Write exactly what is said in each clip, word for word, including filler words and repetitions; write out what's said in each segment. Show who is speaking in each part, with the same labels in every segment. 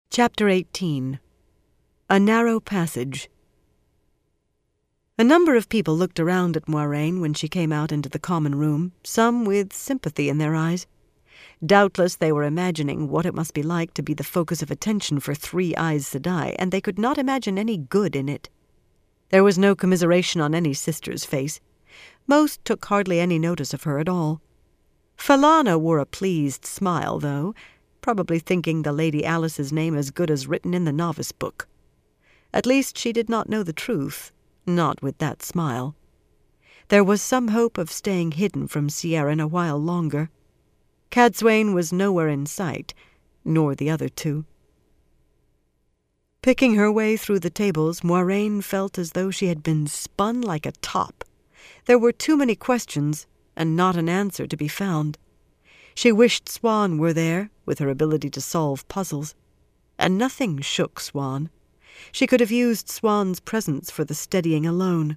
Speaker 1: Chapter eighteen. A Narrow Passage. A number of people looked around at Moiraine when she came out into the common room, some with sympathy in their eyes. Doubtless they were imagining what it must be like to be the focus of attention for Three Eyes Sedai, and they could not imagine any good in it. There was no commiseration on any sister's face. Most took hardly any notice of her at all. Falana wore a pleased smile, though, probably thinking the Lady Alice's name as good as written in the novice book. At least she did not know the truth, not with that smile. There was some hope of staying hidden from Ciaran a while longer. Cadsuane was nowhere in sight, nor the other two. Picking her way through the tables, Moiraine felt as though she had been spun like a top. There were too many questions, and not an answer to be found. She wished Siuan were there, with her ability to solve puzzles. And nothing shook Siuan. She could have used Siuan's presence for the steadying alone.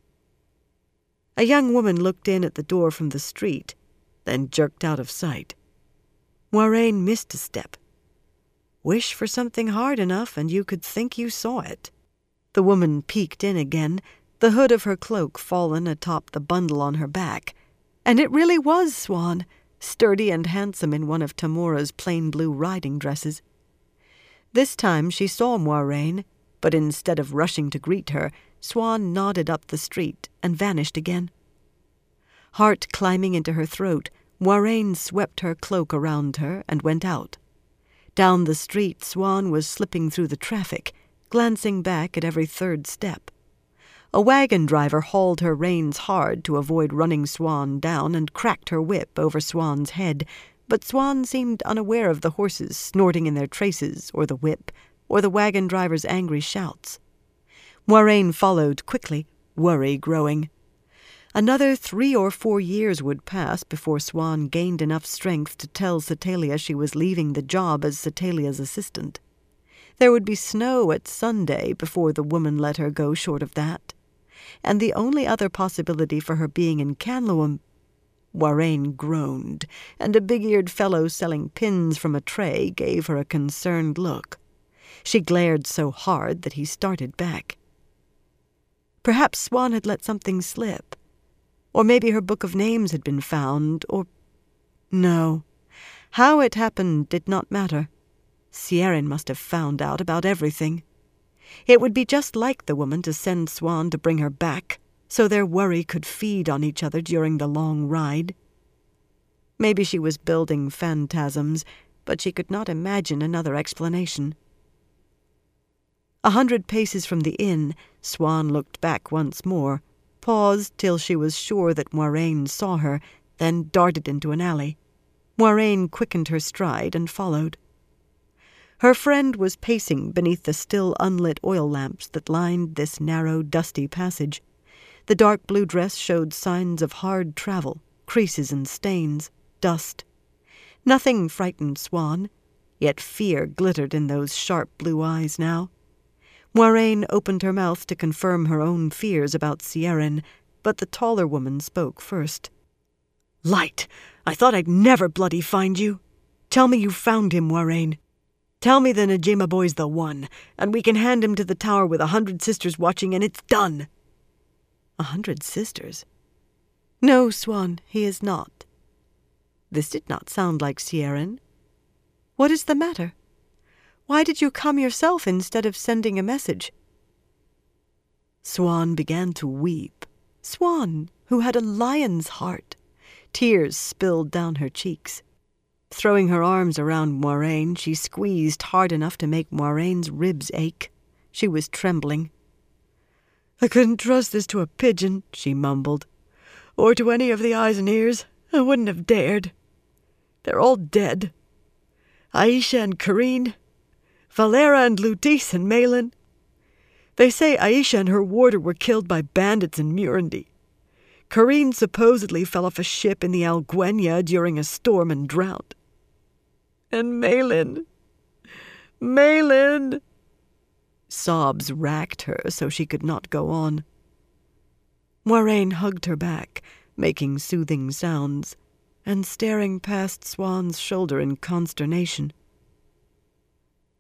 Speaker 1: A young woman looked in at the door from the street, then jerked out of sight. Moiraine missed a step. Wish for something hard enough, and you could think you saw it. The woman peeked in again, the hood of her cloak fallen atop the bundle on her back. And it really was Siuan, sturdy and handsome in one of Tamora's plain blue riding dresses. This time she saw Moiraine, but instead of rushing to greet her, Siuan nodded up the street and vanished again. Heart climbing into her throat, Moiraine swept her cloak around her and went out. Down the street, Siuan was slipping through the traffic, glancing back at every third step. A wagon driver hauled her reins hard to avoid running Siuan down and cracked her whip over Siuan's head, but Siuan seemed unaware of the horses snorting in their traces, or the whip, or the wagon driver's angry shouts. Moiraine followed quickly, worry growing. Another three or four years would pass before Siuan gained enough strength to tell Setalia she was leaving the job as Setalia's assistant. There would be snow at Sunday before the woman let her go short of that. And the only other possibility for her being in Canluam— Moiraine groaned, and a big-eared fellow selling pins from a tray gave her a concerned look. She glared so hard that he started back. Perhaps Siuan had let something slip. Or maybe her book of names had been found, or— No. How it happened did not matter. Ciaran must have found out about everything. It would be just like the woman to send Siuan to bring her back, so their worry could feed on each other during the long ride. Maybe she was building phantasms, but she could not imagine another explanation. A hundred paces from the inn, Siuan looked back once more, paused till she was sure that Moiraine saw her, then darted into an alley. Moiraine quickened her stride and followed. Her friend was pacing beneath the still unlit oil lamps that lined this narrow, dusty passage. The dark blue dress showed signs of hard travel, creases and stains, dust. Nothing frightened Siuan, yet fear glittered in those sharp blue eyes now. Moiraine opened her mouth to confirm her own fears about Ciaran, but the taller woman spoke first. "Light! I thought I'd never bloody find you! Tell me you found him, Moiraine. Tell me the Najima boy's the one, and we can hand him to the tower with a hundred sisters watching, and it's done." A hundred sisters? No, Siuan, he is not. This did not sound like Ciaran. What is the matter? Why did you come yourself instead of sending a message? Siuan began to weep. Siuan, who had a lion's heart. Tears spilled down her cheeks. Throwing her arms around Moiraine, she squeezed hard enough to make Moiraine's ribs ache. She was trembling. "I couldn't trust this to a pigeon," she mumbled. "Or to any of the eyes and ears. I wouldn't have dared. They're all dead. Aisha and Karine, Valera and Lutis and Malin. They say Aisha and her warder were killed by bandits in Murundi. Karine supposedly fell off a ship in the Alguenya during a storm and drowned. And Malin, Malin!" Sobs racked her so she could not go on. Moiraine hugged her back, making soothing sounds, and staring past Siuan's shoulder in consternation.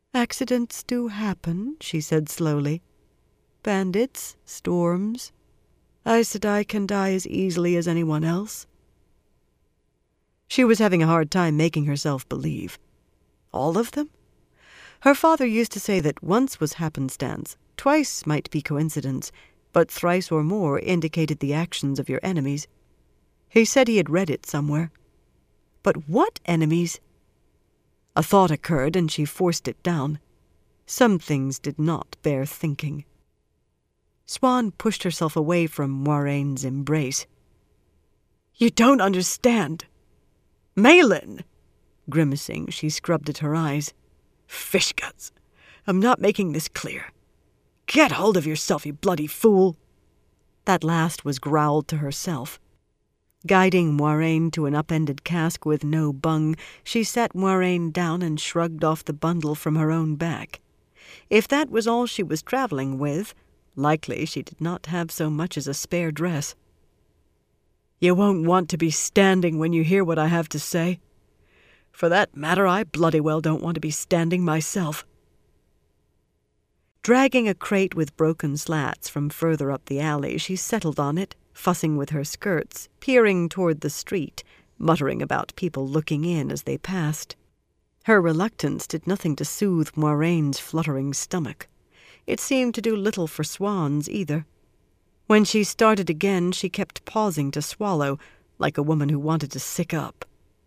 Speaker 1: "Accidents do happen," she said slowly. "Bandits, storms. Aes Sedai can die as easily as anyone else." She was having a hard time making herself believe. All of them? Her father used to say that once was happenstance, twice might be coincidence, but thrice or more indicated the actions of your enemies. He said he had read it somewhere. But what enemies? A thought occurred, and she forced it down. Some things did not bear thinking. Siuan pushed herself away from Moiraine's embrace. "You don't understand. Malin!" Grimacing, she scrubbed at her eyes. "Fish guts. I'm not making this clear. Get hold of yourself, you bloody fool." That last was growled to herself. Guiding Moiraine to an upended cask with no bung, she sat Moiraine down and shrugged off the bundle from her own back. If that was all she was travelling with, likely she did not have so much as a spare dress. "You won't want to be standing when you hear what I have to say. For that matter, I bloody well don't want to be standing myself." Dragging a crate with broken slats from further up the alley, she settled on it, fussing with her skirts, peering toward the street, muttering about people looking in as they passed. Her reluctance did nothing to soothe Moiraine's fluttering stomach. It seemed to do little for Siuan's either. When she started again, she kept pausing to swallow, like a woman who wanted to sick up.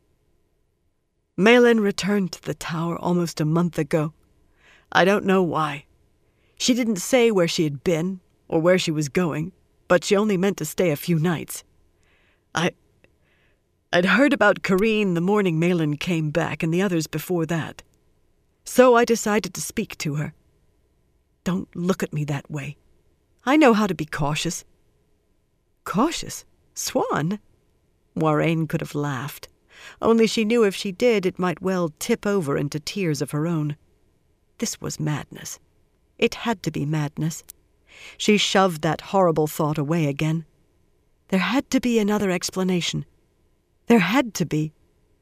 Speaker 1: "Malin returned to the tower almost a month ago. I don't know why. She didn't say where she had been, or where she was going, but she only meant to stay a few nights. I... I'd heard about Kareen the morning Malin came back, and the others before that. So I decided to speak to her. Don't look at me that way. I know how to be cautious." "Cautious? Siuan?" Moiraine could have laughed. Only she knew if she did, it might well tip over into tears of her own. This was madness. It had to be madness. She shoved that horrible thought away again. There had to be another explanation. There had to be.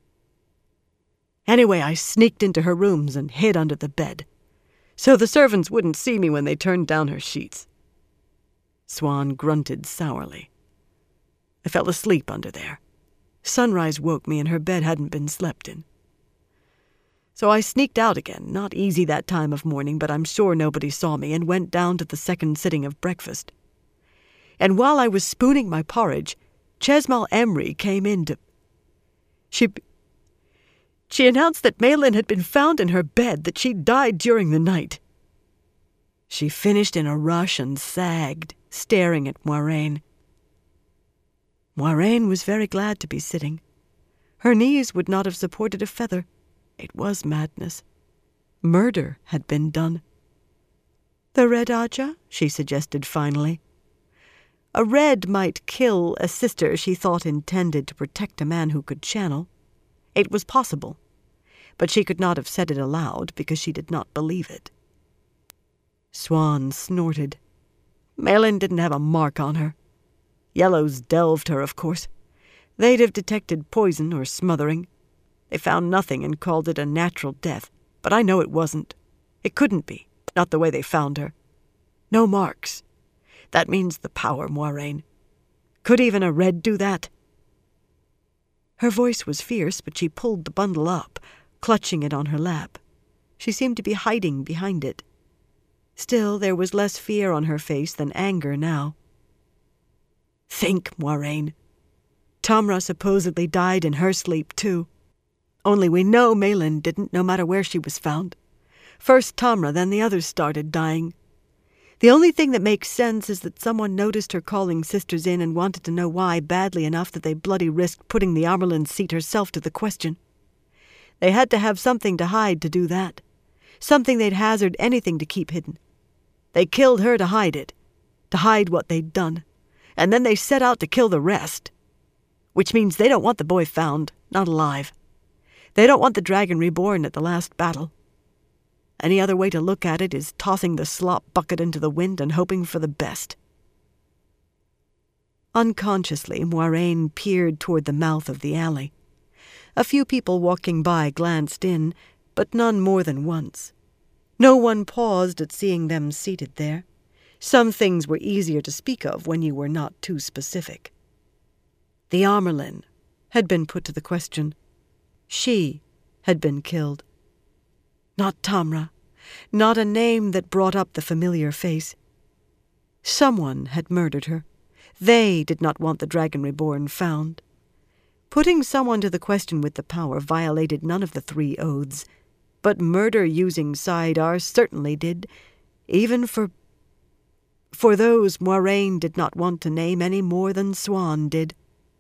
Speaker 1: "Anyway, I sneaked into her rooms and hid under the bed, so the servants wouldn't see me when they turned down her sheets." Siuan grunted sourly. "I fell asleep under there. Sunrise woke me and her bed hadn't been slept in. So I sneaked out again, not easy that time of morning, but I'm sure nobody saw me, and went down to the second sitting of breakfast. And while I was spooning my porridge, Chesmal Emry came in to... She... She announced that Malin had been found in her bed, that she'd died during the night." She finished in a rush and sagged, staring at Moiraine. Moiraine was very glad to be sitting. Her knees would not have supported a feather. It was madness. Murder had been done. "The Red Ajah?" she suggested finally. A red might kill a sister she thought intended to protect a man who could channel. It was possible, but she could not have said it aloud because she did not believe it. Siuan snorted. "Malin didn't have a mark on her. Yellows delved her, of course. They'd have detected poison or smothering. They found nothing and called it a natural death, but I know it wasn't. It couldn't be, not the way they found her. No marks. That means the power, Moiraine. Could even a red do that?" Her voice was fierce, but she pulled the bundle up, clutching it on her lap. She seemed to be hiding behind it. Still, there was less fear on her face than anger now. "Think, Moiraine. Tamra supposedly died in her sleep, too. Only we know Malin didn't, no matter where she was found. First Tamra, then the others started dying. The only thing that makes sense is that someone noticed her calling sisters in and wanted to know why badly enough that they bloody risked putting the Amyrlin seat herself to the question. They had to have something to hide to do that. Something they'd hazard anything to keep hidden. They killed her to hide it, to hide what they'd done, and then they set out to kill the rest. Which means they don't want the boy found, not alive. They don't want the dragon reborn at the last battle. Any other way to look at it is tossing the slop bucket into the wind and hoping for the best." Unconsciously, Moiraine peered toward the mouth of the alley. A few people walking by glanced in, but none more than once. No one paused at seeing them seated there. Some things were easier to speak of when you were not too specific. The Amyrlin had been put to the question. She had been killed. Not Tamra, not a name that brought up the familiar face. Someone had murdered her. They did not want the Dragon Reborn found. Putting someone to the question with the power violated none of the three oaths, but murder using saidar certainly did, even for... for those Moiraine did not want to name any more than Siuan did.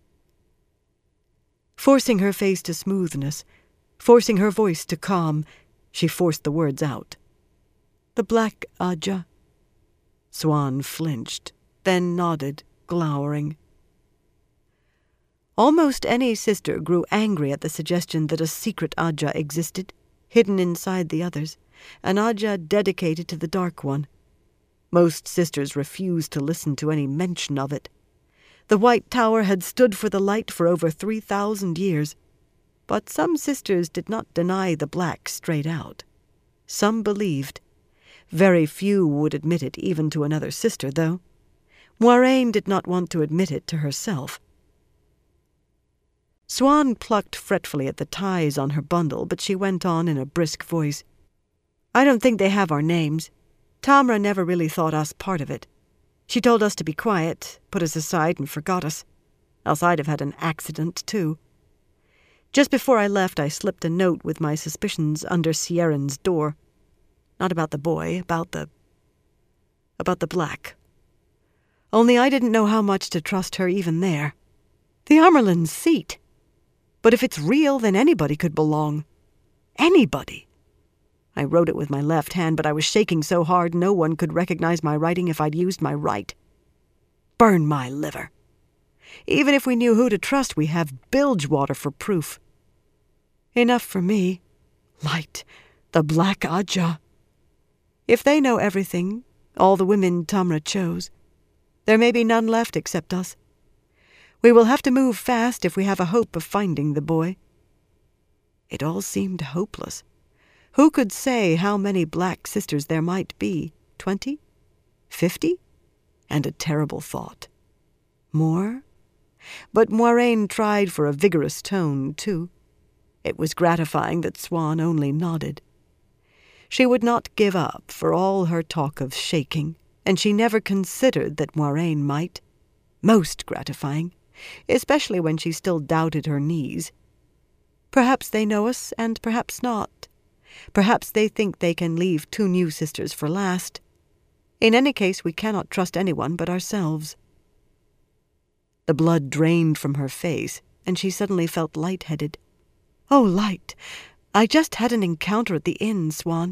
Speaker 1: Forcing her face to smoothness, forcing her voice to calm, she forced the words out. The Black Ajah. Siuan flinched, then nodded, glowering. Almost any sister grew angry at the suggestion that a secret Ajah existed, hidden inside the others, an Ajah dedicated to the Dark One. Most sisters refused to listen to any mention of it. The White Tower had stood for the light for over three thousand years, but some sisters did not deny the black straight out. Some believed. Very few would admit it even to another sister, though. Moiraine did not want to admit it to herself. Siuan plucked fretfully at the ties on her bundle, but she went on in a brisk voice. I don't think they have our names. Tamra never really thought us part of it. She told us to be quiet, put us aside, and forgot us. Else I'd have had an accident, too. Just before I left, I slipped a note with my suspicions under Sieren's door. Not about the boy, about the... about the black. Only I didn't know how much to trust her even there. The Amyrlin's seat. But if it's real, then anybody could belong. Anybody. I wrote it with my left hand, but I was shaking so hard no one could recognize my writing if I'd used my right. Burn my liver. Even if we knew who to trust, we have Bilgewater for proof. Enough for me. Light, the Black Ajah. If they know everything, all the women Tamra chose, there may be none left except us. We will have to move fast if we have a hope of finding the boy. It all seemed hopeless. Who could say how many black sisters there might be? Twenty? Fifty? And a terrible thought. More? But Moiraine tried for a vigorous tone, too. It was gratifying that Siuan only nodded. She would not give up for all her talk of shaking, and she never considered that Moiraine might. Most gratifying, especially when she still doubted her knees. Perhaps they know us, and perhaps not. Perhaps they think they can leave two new sisters for last. In any case, we cannot trust anyone but ourselves. The blood drained from her face, and she suddenly felt lightheaded. Oh, Light! I just had an encounter at the inn, Siuan.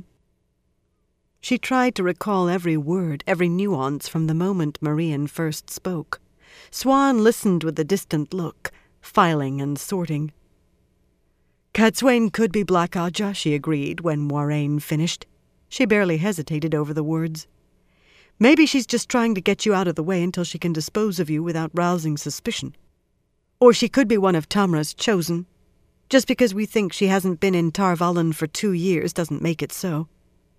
Speaker 1: She tried to recall every word, every nuance from the moment Mirian first spoke. Siuan listened with a distant look, filing and sorting. Cadsuane could be Black Ajah, she agreed when Moiraine finished. She barely hesitated over the words. Maybe she's just trying to get you out of the way until she can dispose of you without rousing suspicion. Or she could be one of Tamra's chosen. Just because we think she hasn't been in Tar Valon for two years doesn't make it so.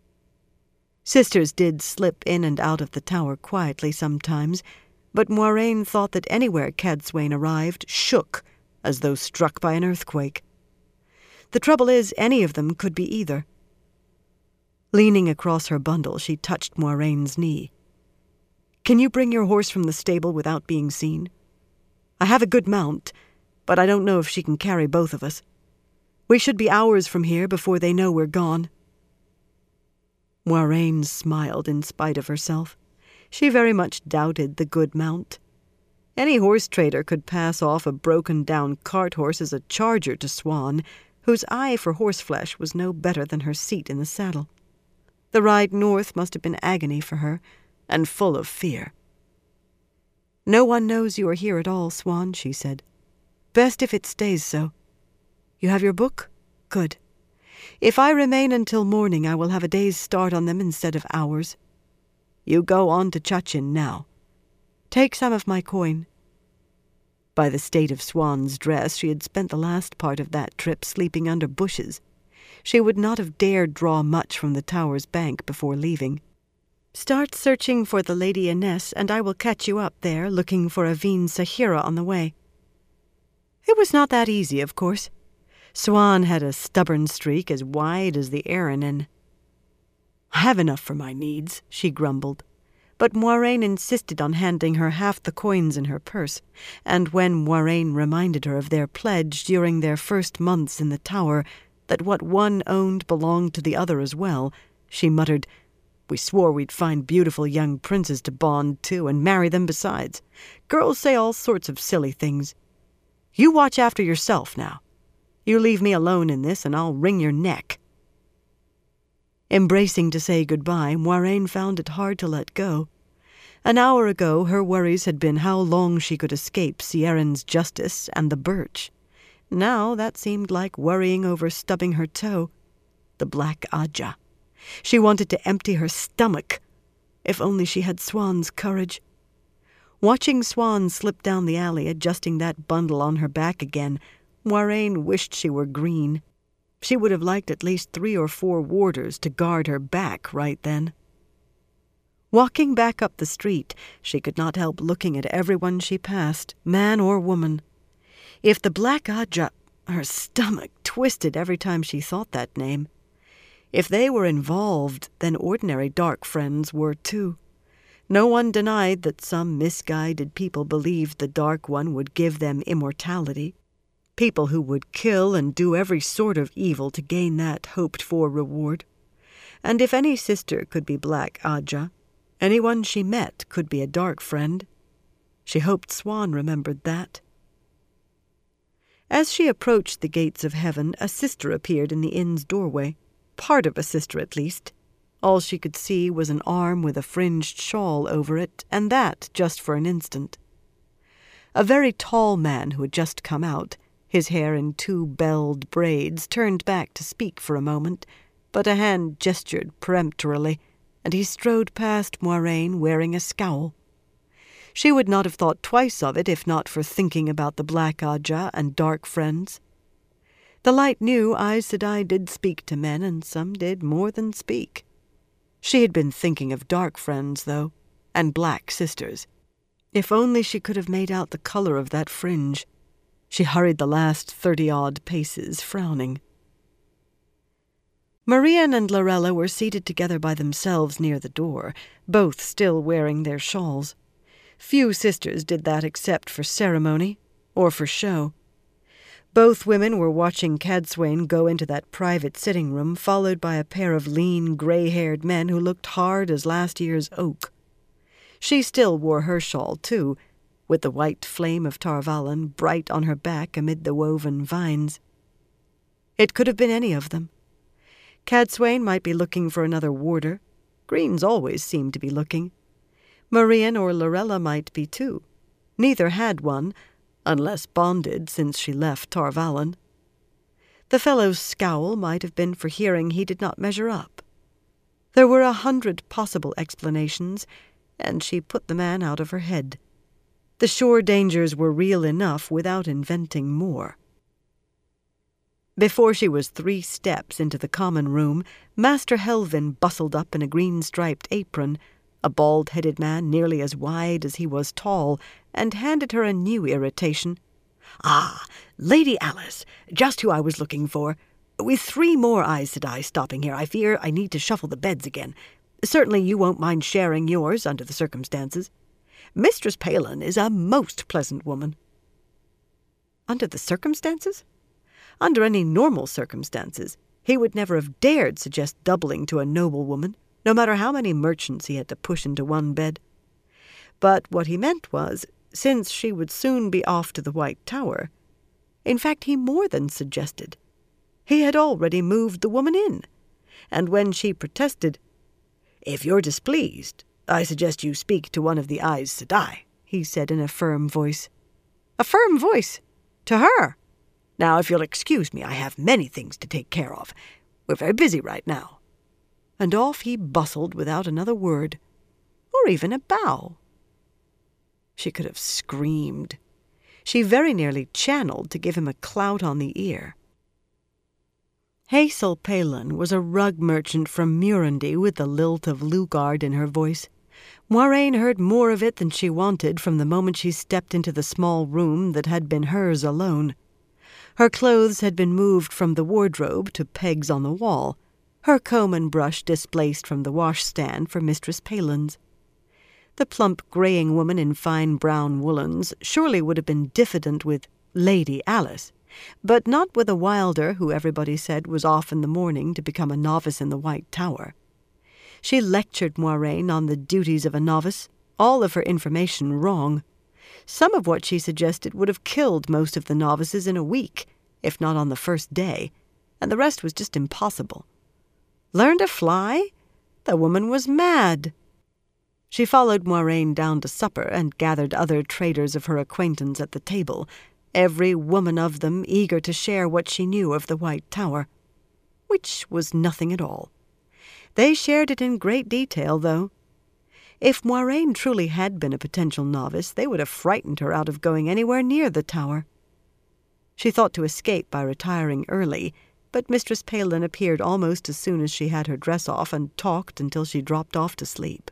Speaker 1: Sisters did slip in and out of the tower quietly sometimes, but Moiraine thought that anywhere Cadsuane arrived shook, as though struck by an earthquake. The trouble is, any of them could be either. Leaning across her bundle, she touched Moiraine's knee. Can you bring your horse from the stable without being seen? I have a good mount, but I don't know if she can carry both of us. We should be hours from here before they know we're gone. Moiraine smiled in spite of herself. She very much doubted the good mount. Any horse trader could pass off a broken-down cart horse as a charger to Siuan, whose eye for horseflesh was no better than her seat in the saddle. The ride north must have been agony for her, and full of fear. No one knows you are here at all, Siuan, she said. Best if it stays so. You have your book? Good. If I remain until morning, I will have a day's start on them instead of hours. You go on to Chachin now. Take some of my coin. By the state of Siuan's dress, she had spent the last part of that trip sleeping under bushes. She would not have dared draw much from the tower's bank before leaving. "Start searching for the Lady Ines, and I will catch you up there, looking for Aveen Sahira on the way." It was not that easy, of course. Swan had a stubborn streak as wide as the Aranin. "I have enough for my needs," she grumbled. But Moiraine insisted on handing her half the coins in her purse, and when Moiraine reminded her of their pledge during their first months in the tower that what one owned belonged to the other as well, she muttered, "We swore we'd find beautiful young princes to bond to and marry them besides. Girls say all sorts of silly things. You watch after yourself now. You leave me alone in this and I'll wring your neck." Embracing to say goodbye, Moiraine found it hard to let go. An hour ago her worries had been how long she could escape Ciaran's justice and the birch. Now that seemed like worrying over stubbing her toe. The Black Ajah. She wanted to empty her stomach. If only she had Swan's courage. Watching Swan slip down the alley, adjusting that bundle on her back again, Moiraine wished she were green. She would have liked at least three or four warders to guard her back right then. Walking back up the street, she could not help looking at everyone she passed, man or woman. If the Black Ajah... Her stomach twisted every time she thought that name. If they were involved, then ordinary dark friends were too. No one denied that some misguided people believed the Dark One would give them immortality. People who would kill and do every sort of evil to gain that hoped-for reward. And if any sister could be Black Ajah, anyone she met could be a dark friend. She hoped Swan remembered that. As she approached the gates of heaven, a sister appeared in the inn's doorway. Part of a sister, at least. All she could see was an arm with a fringed shawl over it, and that just for an instant. A very tall man who had just come out, his hair in two belled braids, turned back to speak for a moment, but a hand gestured peremptorily, and he strode past Moiraine wearing a scowl. She would not have thought twice of it if not for thinking about the Black Ajah and dark friends. The Light knew Aes Sedai did speak to men, and some did more than speak. She had been thinking of dark friends, though, and black sisters. If only she could have made out the color of that fringe. She hurried the last thirty-odd paces, frowning. Marianne and Lorella were seated together by themselves near the door, both still wearing their shawls. Few sisters did that except for ceremony, or for show. Both women were watching Cadsuane go into that private sitting room, followed by a pair of lean, grey-haired men who looked hard as last year's oak. She still wore her shawl, too, with the white flame of Tar Valon bright on her back amid the woven vines. It could have been any of them. Cadsuane might be looking for another warder. Greens always seemed to be looking. Marianne or Lorella might be, too. Neither had one, unless bonded since she left Tar Valon. The fellow's scowl might have been for hearing he did not measure up. There were a hundred possible explanations, and she put the man out of her head. The sure dangers were real enough without inventing more. Before she was three steps into the common room, Master Helvin bustled up in a green-striped apron, a bald-headed man nearly as wide as he was tall, and handed her a new irritation. "Ah, Lady Alice, just who I was looking for. With three more Aes Sedai stopping here, I fear I need to shuffle the beds again. Certainly you won't mind sharing yours under the circumstances. Mistress Palin is a most pleasant woman." Under the circumstances? Under any normal circumstances, he would never have dared suggest doubling to a noblewoman, no matter how many merchants he had to push into one bed. But what he meant was, since she would soon be off to the White Tower, in fact he more than suggested, he had already moved the woman in, and when she protested, "If you're displeased, I suggest you speak to one of the Aes Sedai," he said in a firm voice. A firm voice? To her? Now, if you'll excuse me, I have many things to take care of. We're very busy right now. And off he bustled without another word, or even a bow. She could have screamed. She very nearly channeled to give him a clout on the ear. Hazel Palin was a rug merchant from Murandy with the lilt of Lugard in her voice. Moiraine heard more of it than she wanted from the moment she stepped into the small room that had been hers alone. Her clothes had been moved from the wardrobe to pegs on the wall, her comb and brush displaced from the washstand for Mistress Palin's. The plump greying woman in fine brown woolens surely would have been diffident with Lady Alice, but not with a Wilder who everybody said was off in the morning to become a novice in the White Tower. She lectured Moiraine on the duties of a novice, all of her information wrong. Some of what she suggested would have killed most of the novices in a week, if not on the first day, and the rest was just impossible. Learn to fly? The woman was mad. She followed Moiraine down to supper and gathered other traders of her acquaintance at the table, every woman of them eager to share what she knew of the White Tower, which was nothing at all. They shared it in great detail, though. If Moiraine truly had been a potential novice, they would have frightened her out of going anywhere near the tower. She thought to escape by retiring early, but Mistress Palin appeared almost as soon as she had her dress off and talked until she dropped off to sleep.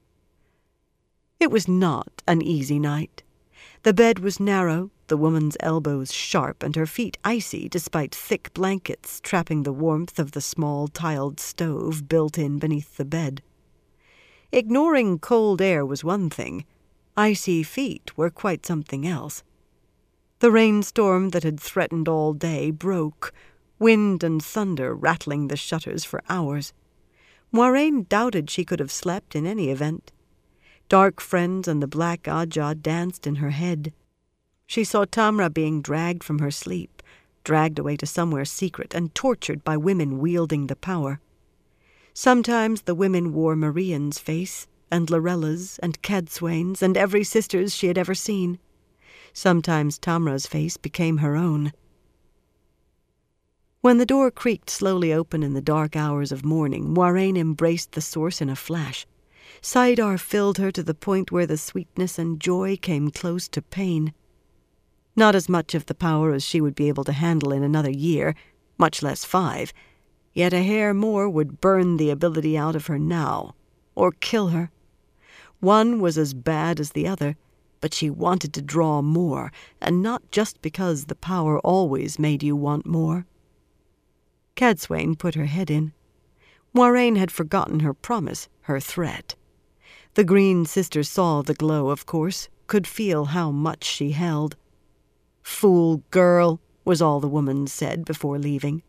Speaker 1: It was not an easy night. The bed was narrow, the woman's elbows sharp, and her feet icy despite thick blankets trapping the warmth of the small tiled stove built in beneath the bed. Ignoring cold air was one thing. Icy feet were quite something else. The rainstorm that had threatened all day broke, wind and thunder rattling the shutters for hours. Moiraine doubted she could have slept in any event. Dark friends and the Black Ajah danced in her head. She saw Tamra being dragged from her sleep, dragged away to somewhere secret and tortured by women wielding the power. Sometimes the women wore Marian's face, and Lorella's, and Cadsuane's, and every sister's she had ever seen. Sometimes Tamra's face became her own. When the door creaked slowly open in the dark hours of morning, Moiraine embraced the source in a flash. Saidar filled her to the point where the sweetness and joy came close to pain. Not as much of the power as she would be able to handle in another year, much less five, yet a hair more would burn the ability out of her now, or kill her. One was as bad as the other, but she wanted to draw more, and not just because the power always made you want more. Cadsuane put her head in. Moiraine had forgotten her promise, her threat. The Green Sister saw the glow, of course, could feel how much she held. "Fool girl," was all the woman said before leaving.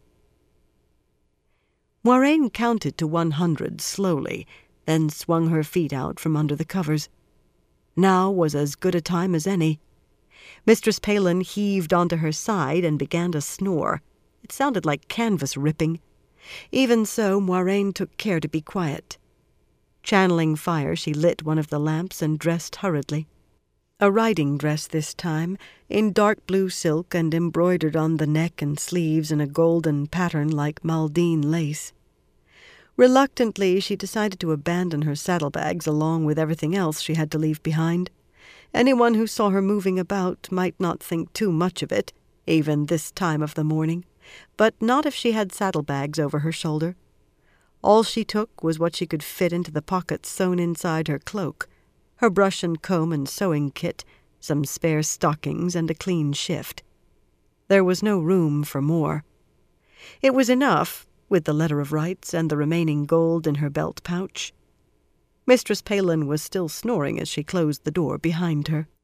Speaker 1: Moiraine counted to one hundred slowly, then swung her feet out from under the covers. Now was as good a time as any. Mistress Palin heaved onto her side and began to snore. It sounded like canvas ripping. Even so, Moiraine took care to be quiet. Channeling fire, she lit one of the lamps and dressed hurriedly. A riding dress this time, in dark blue silk and embroidered on the neck and sleeves in a golden pattern like Maldine lace. Reluctantly, she decided to abandon her saddlebags along with everything else she had to leave behind. Anyone who saw her moving about might not think too much of it, even this time of the morning, but not if she had saddlebags over her shoulder. All she took was what she could fit into the pockets sewn inside her cloak, her brush and comb and sewing kit, some spare stockings, and a clean shift. There was no room for more. It was enough, with the letter of rights and the remaining gold in her belt pouch. Mistress Palin was still snoring as she closed the door behind her.